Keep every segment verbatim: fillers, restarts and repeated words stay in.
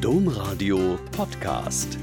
Domradio Podcast.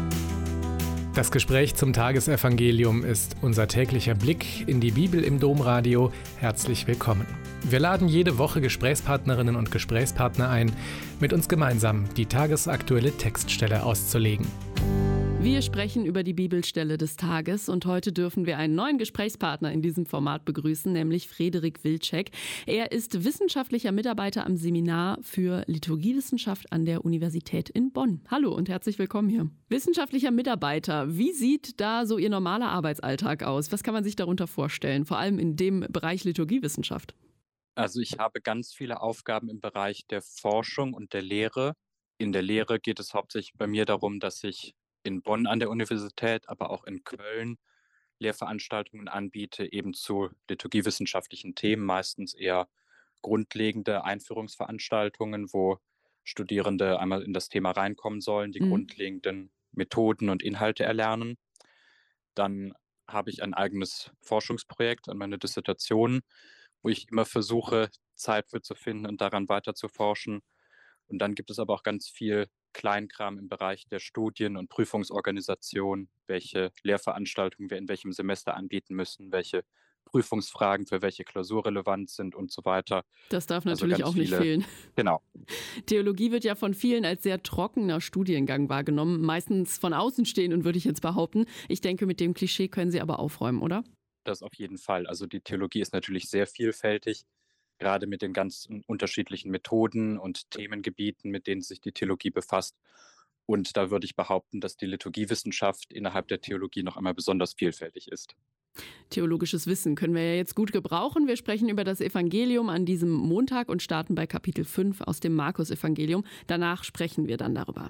Das Gespräch zum Tagesevangelium ist unser täglicher Blick in die Bibel im Domradio. Herzlich willkommen. Wir laden jede Woche Gesprächspartnerinnen und Gesprächspartner ein, mit uns gemeinsam die tagesaktuelle Textstelle auszulegen. Wir sprechen über die Bibelstelle des Tages und heute dürfen wir einen neuen Gesprächspartner in diesem Format begrüßen, nämlich Frederik Wilczek. Er ist wissenschaftlicher Mitarbeiter am Seminar für Liturgiewissenschaft an der Universität in Bonn. Hallo und herzlich willkommen hier. Wissenschaftlicher Mitarbeiter, wie sieht da so Ihr normaler Arbeitsalltag aus? Was kann man sich darunter vorstellen, vor allem in dem Bereich Liturgiewissenschaft? Also ich habe ganz viele Aufgaben im Bereich der Forschung und der Lehre. In der Lehre geht es hauptsächlich bei mir darum, dass ich in Bonn an der Universität, aber auch in Köln Lehrveranstaltungen anbiete, eben zu liturgiewissenschaftlichen Themen, meistens eher grundlegende Einführungsveranstaltungen, wo Studierende einmal in das Thema reinkommen sollen, die Mhm. grundlegenden Methoden und Inhalte erlernen. Dann habe ich ein eigenes Forschungsprojekt an meine Dissertation, wo ich immer versuche, Zeit für zu finden und daran weiter zu forschen. Und dann gibt es aber auch ganz viel Kleinkram im Bereich der Studien- und Prüfungsorganisation, welche Lehrveranstaltungen wir in welchem Semester anbieten müssen, welche Prüfungsfragen für welche Klausur relevant sind und so weiter. Das darf Also natürlich ganz auch nicht viele- fehlen. Genau. Theologie wird ja von vielen als sehr trockener Studiengang wahrgenommen, meistens von Außenstehenden, würde ich jetzt behaupten. Ich denke, mit dem Klischee können Sie aber aufräumen, oder? Das auf jeden Fall. Also die Theologie ist natürlich sehr vielfältig, gerade mit den ganzen unterschiedlichen Methoden und Themengebieten, mit denen sich die Theologie befasst. Und da würde ich behaupten, dass die Liturgiewissenschaft innerhalb der Theologie noch einmal besonders vielfältig ist. Theologisches Wissen können wir ja jetzt gut gebrauchen. Wir sprechen über das Evangelium an diesem Montag und starten bei Kapitel fünf aus dem Markus-Evangelium. Danach sprechen wir dann darüber.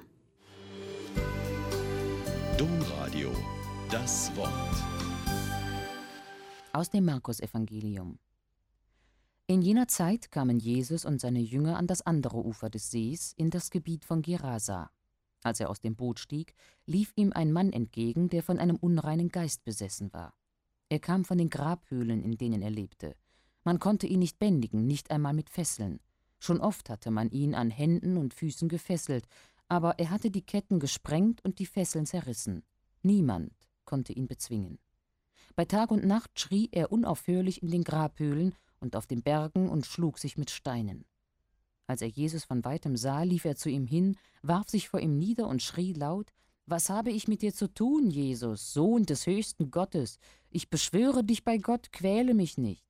Domradio, das Wort. Aus dem Markus-Evangelium. In jener Zeit kamen Jesus und seine Jünger an das andere Ufer des Sees, in das Gebiet von Gerasa. Als er aus dem Boot stieg, lief ihm ein Mann entgegen, der von einem unreinen Geist besessen war. Er kam von den Grabhöhlen, in denen er lebte. Man konnte ihn nicht bändigen, nicht einmal mit Fesseln. Schon oft hatte man ihn an Händen und Füßen gefesselt, aber er hatte die Ketten gesprengt und die Fesseln zerrissen. Niemand konnte ihn bezwingen. Bei Tag und Nacht schrie er unaufhörlich in den Grabhöhlen und auf den Bergen und schlug sich mit Steinen. Als er Jesus von weitem sah, lief er zu ihm hin, warf sich vor ihm nieder und schrie laut: »Was habe ich mit dir zu tun, Jesus, Sohn des höchsten Gottes? Ich beschwöre dich bei Gott, quäle mich nicht.«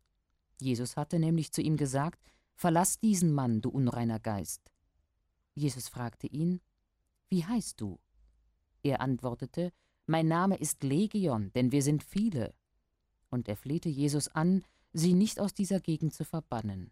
Jesus hatte nämlich zu ihm gesagt: »Verlass diesen Mann, du unreiner Geist.« Jesus fragte ihn: »Wie heißt du?« Er antwortete: »Mein Name ist Legion, denn wir sind viele.« Und er flehte Jesus an, sie nicht aus dieser Gegend zu verbannen.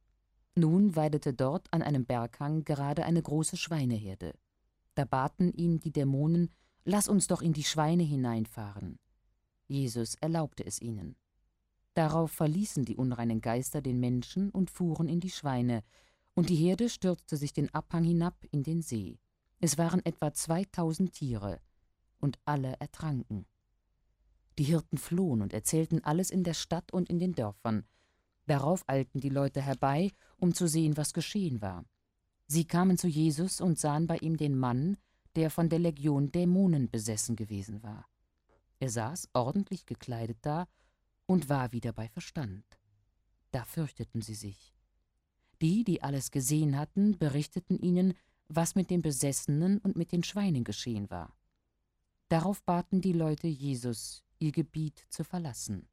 Nun weidete dort an einem Berghang gerade eine große Schweineherde. Da baten ihn die Dämonen: »Lass uns doch in die Schweine hineinfahren.« Jesus erlaubte es ihnen. Darauf verließen die unreinen Geister den Menschen und fuhren in die Schweine, und die Herde stürzte sich den Abhang hinab in den See. Es waren etwa zweitausend Tiere, und alle ertranken. Die Hirten flohen und erzählten alles in der Stadt und in den Dörfern. Darauf eilten die Leute herbei, um zu sehen, was geschehen war. Sie kamen zu Jesus und sahen bei ihm den Mann, der von der Legion Dämonen besessen gewesen war. Er saß ordentlich gekleidet da und war wieder bei Verstand. Da fürchteten sie sich. Die, die alles gesehen hatten, berichteten ihnen, was mit dem Besessenen und mit den Schweinen geschehen war. Darauf baten die Leute Jesus, ihr Gebiet zu verlassen.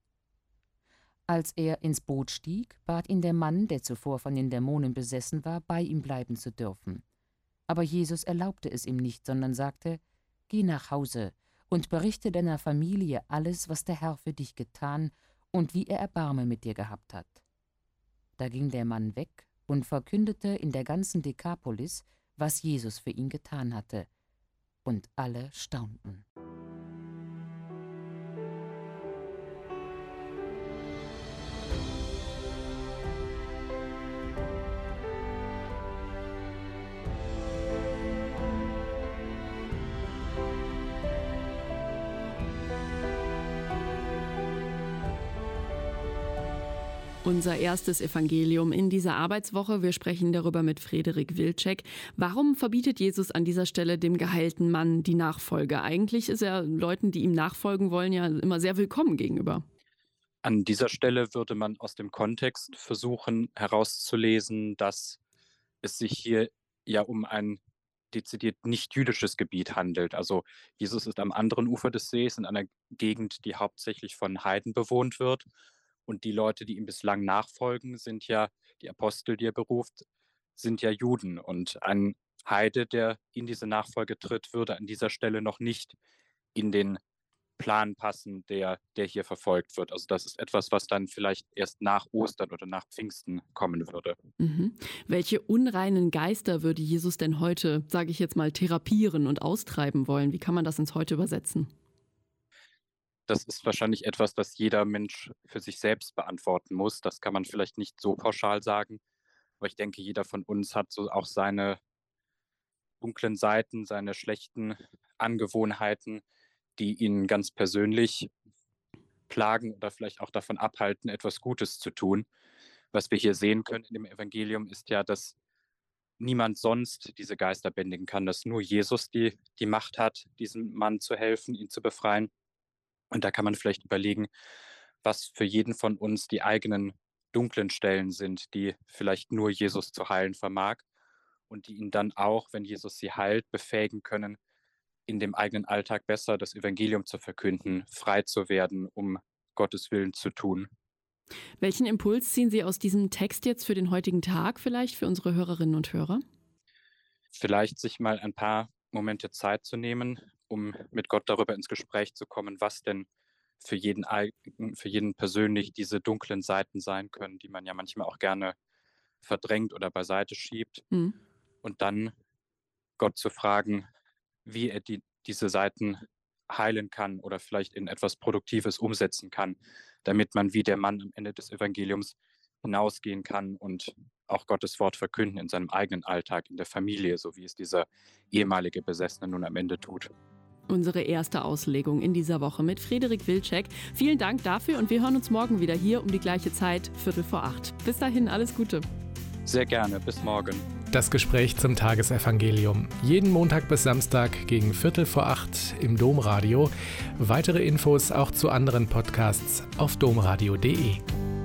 Als er ins Boot stieg, bat ihn der Mann, der zuvor von den Dämonen besessen war, bei ihm bleiben zu dürfen. Aber Jesus erlaubte es ihm nicht, sondern sagte: »Geh nach Hause und berichte deiner Familie alles, was der Herr für dich getan und wie er Erbarmen mit dir gehabt hat.« Da ging der Mann weg und verkündete in der ganzen Dekapolis, was Jesus für ihn getan hatte. Und alle staunten. Unser erstes Evangelium in dieser Arbeitswoche. Wir sprechen darüber mit Frederik Wilczek. Warum verbietet Jesus an dieser Stelle dem geheilten Mann die Nachfolge? Eigentlich ist er Leuten, die ihm nachfolgen wollen, ja immer sehr willkommen gegenüber. An dieser Stelle würde man aus dem Kontext versuchen herauszulesen, dass es sich hier ja um ein dezidiert nicht jüdisches Gebiet handelt. Also Jesus ist am anderen Ufer des Sees in einer Gegend, die hauptsächlich von Heiden bewohnt wird. Und die Leute, die ihm bislang nachfolgen, sind ja, die Apostel, die er beruft, sind ja Juden. Und ein Heide, der in diese Nachfolge tritt, würde an dieser Stelle noch nicht in den Plan passen, der, der hier verfolgt wird. Also das ist etwas, was dann vielleicht erst nach Ostern oder nach Pfingsten kommen würde. Mhm. Welche unreinen Geister würde Jesus denn heute, sage ich jetzt mal, therapieren und austreiben wollen? Wie kann man das ins Heute übersetzen? Das ist wahrscheinlich etwas, das jeder Mensch für sich selbst beantworten muss. Das kann man vielleicht nicht so pauschal sagen. Aber ich denke, jeder von uns hat so auch seine dunklen Seiten, seine schlechten Angewohnheiten, die ihn ganz persönlich plagen oder vielleicht auch davon abhalten, etwas Gutes zu tun. Was wir hier sehen können in dem Evangelium ist ja, dass niemand sonst diese Geister bändigen kann, dass nur Jesus die, die Macht hat, diesem Mann zu helfen, ihn zu befreien. Und da kann man vielleicht überlegen, was für jeden von uns die eigenen dunklen Stellen sind, die vielleicht nur Jesus zu heilen vermag und die ihn dann auch, wenn Jesus sie heilt, befähigen können, in dem eigenen Alltag besser das Evangelium zu verkünden, frei zu werden, um Gottes Willen zu tun. Welchen Impuls ziehen Sie aus diesem Text jetzt für den heutigen Tag vielleicht für unsere Hörerinnen und Hörer? Vielleicht sich mal ein paar Momente Zeit zu nehmen, um mit Gott darüber ins Gespräch zu kommen, was denn für jeden, für jeden persönlich diese dunklen Seiten sein können, die man ja manchmal auch gerne verdrängt oder beiseite schiebt. Mhm. Und dann Gott zu fragen, wie er die, diese Seiten heilen kann oder vielleicht in etwas Produktives umsetzen kann, damit man wie der Mann am Ende des Evangeliums hinausgehen kann und auch Gottes Wort verkünden in seinem eigenen Alltag, in der Familie, so wie es dieser ehemalige Besessene nun am Ende tut. Unsere erste Auslegung in dieser Woche mit Frederik Wilczek. Vielen Dank dafür und wir hören uns morgen wieder hier um die gleiche Zeit, Viertel vor acht. Bis dahin, alles Gute. Sehr gerne, bis morgen. Das Gespräch zum Tagesevangelium. Jeden Montag bis Samstag gegen Viertel vor acht im Domradio. Weitere Infos auch zu anderen Podcasts auf domradio punkt de.